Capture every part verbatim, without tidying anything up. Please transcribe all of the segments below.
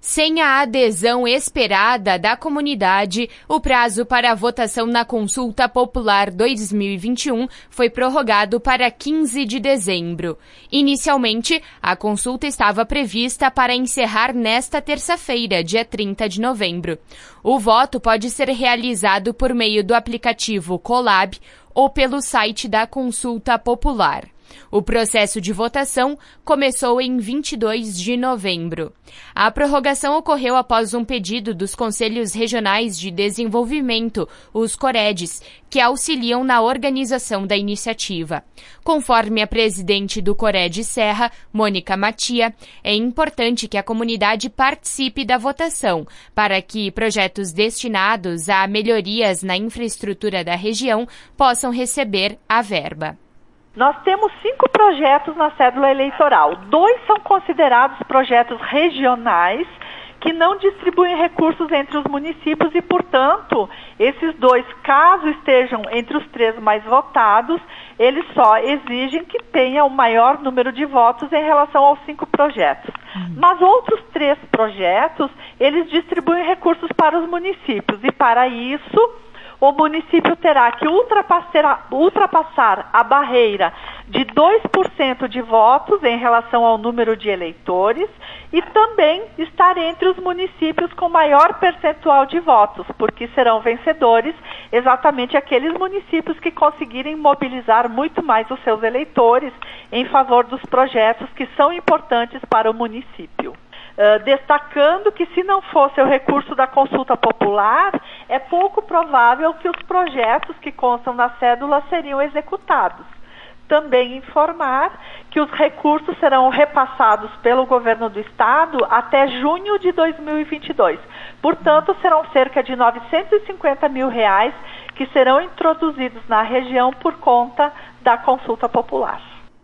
Sem a adesão esperada da comunidade, o prazo para a votação na Consulta Popular dois mil e vinte e um foi prorrogado para quinze de dezembro. Inicialmente, a consulta estava prevista para encerrar nesta terça-feira, dia trinta de novembro. O voto pode ser realizado por meio do aplicativo Colab ou pelo site da Consulta Popular. O processo de votação começou em vinte e dois de novembro. A prorrogação ocorreu após um pedido dos Conselhos Regionais de Desenvolvimento, os COREDs, que auxiliam na organização da iniciativa. Conforme a presidente do CORED Serra, Mônica Matia, é importante que a comunidade participe da votação, para que projetos destinados a melhorias na infraestrutura da região possam receber a verba. Nós temos cinco projetos na cédula eleitoral. Dois são considerados projetos regionais que não distribuem recursos entre os municípios e, portanto, esses dois, caso estejam entre os três mais votados, eles só exigem que tenha o maior número de votos em relação aos cinco projetos. Uhum. Mas outros três projetos, eles distribuem recursos para os municípios e, para isso, o município terá que ultrapassar, ultrapassar a barreira de dois por cento de votos em relação ao número de eleitores e também estar entre os municípios com maior percentual de votos, porque serão vencedores exatamente aqueles municípios que conseguirem mobilizar muito mais os seus eleitores em favor dos projetos que são importantes para o município. Uh, destacando que, se não fosse o recurso da consulta popular, é pouco provável que os projetos que constam na cédula seriam executados. Também informar que os recursos serão repassados pelo governo do estado até junho de dois mil e vinte e dois. Portanto, serão cerca de novecentos e cinquenta mil reais que serão introduzidos na região por conta da consulta popular.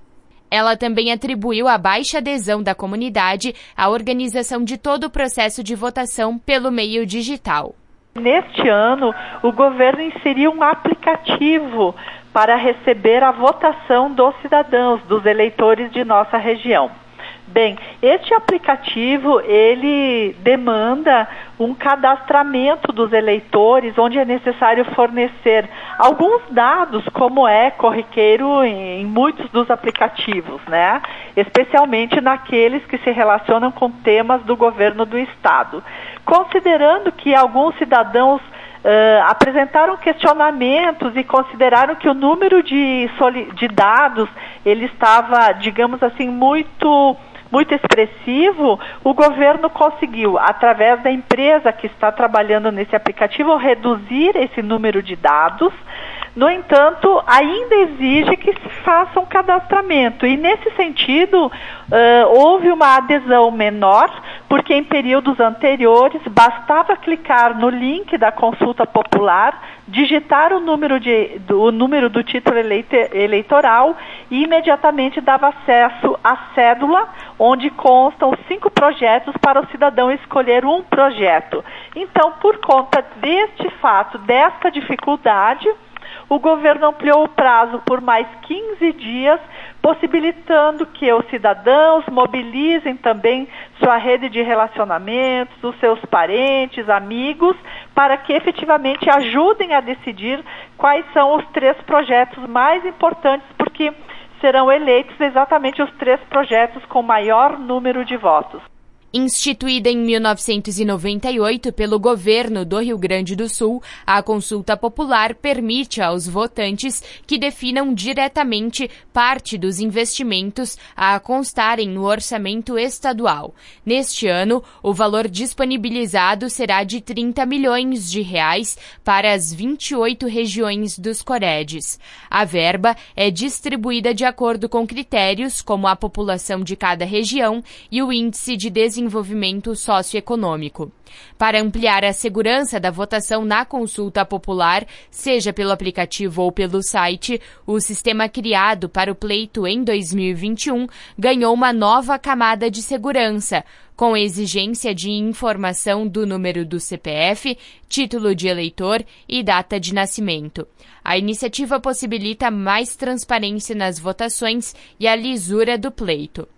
Ela também atribuiu a baixa adesão da comunidade à organização de todo o processo de votação pelo meio digital. Neste ano, o governo inseriu um aplicativo para receber a votação dos cidadãos, dos eleitores de nossa região. Bem, este aplicativo, ele demanda um cadastramento dos eleitores, onde é necessário fornecer alguns dados, como é corriqueiro em, em muitos dos aplicativos, né? Especialmente naqueles que se relacionam com temas do governo do estado. Considerando que alguns cidadãos Uh, apresentaram questionamentos e consideraram que o número de, soli- de dados ele estava, digamos assim, muito, muito expressivo, o governo conseguiu, através da empresa que está trabalhando nesse aplicativo, reduzir esse número de dados. No entanto, ainda exige que se faça um cadastramento e, nesse sentido, uh, houve uma adesão menor, porque em períodos anteriores bastava clicar no link da consulta popular, digitar o número, de, do, o número do título eleite, eleitoral e imediatamente dava acesso à cédula, onde constam cinco projetos para o cidadão escolher um projeto. Então, por conta deste fato, desta dificuldade, o governo ampliou o prazo por mais quinze dias, possibilitando que os cidadãos mobilizem também sua rede de relacionamentos, os seus parentes, amigos, para que efetivamente ajudem a decidir quais são os três projetos mais importantes, porque serão eleitos exatamente os três projetos com maior número de votos. Instituída em mil novecentos e noventa e oito pelo governo do Rio Grande do Sul, a consulta popular permite aos votantes que definam diretamente parte dos investimentos a constarem no orçamento estadual. Neste ano, o valor disponibilizado será de trinta milhões de reais para as vinte e oito regiões dos COREDs. A verba é distribuída de acordo com critérios como a população de cada região e o índice de desenvolvimento desenvolvimento socioeconômico. Para ampliar a segurança da votação na consulta popular, seja pelo aplicativo ou pelo site, o sistema criado para o pleito em dois mil e vinte e um ganhou uma nova camada de segurança, com exigência de informação do número do C P F, título de eleitor e data de nascimento. A iniciativa possibilita mais transparência nas votações e a lisura do pleito.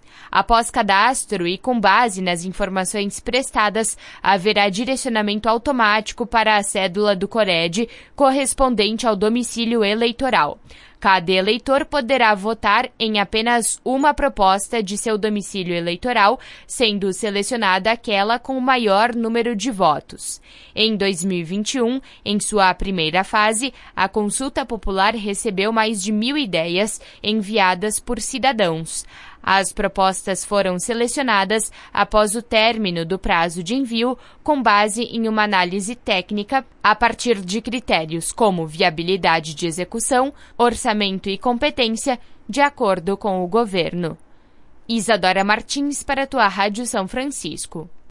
Após cadastro e com base nas informações prestadas, haverá direcionamento automático para a cédula do CORED correspondente ao domicílio eleitoral. Cada eleitor poderá votar em apenas uma proposta de seu domicílio eleitoral, sendo selecionada aquela com o maior número de votos. Em dois mil e vinte e um, em sua primeira fase, a consulta popular recebeu mais de mil ideias enviadas por cidadãos. As propostas foram selecionadas após o término do prazo de envio, com base em uma análise técnica a partir de critérios como viabilidade de execução, orçamento e competência, de acordo com o governo. Isadora Martins para a tua Rádio São Francisco.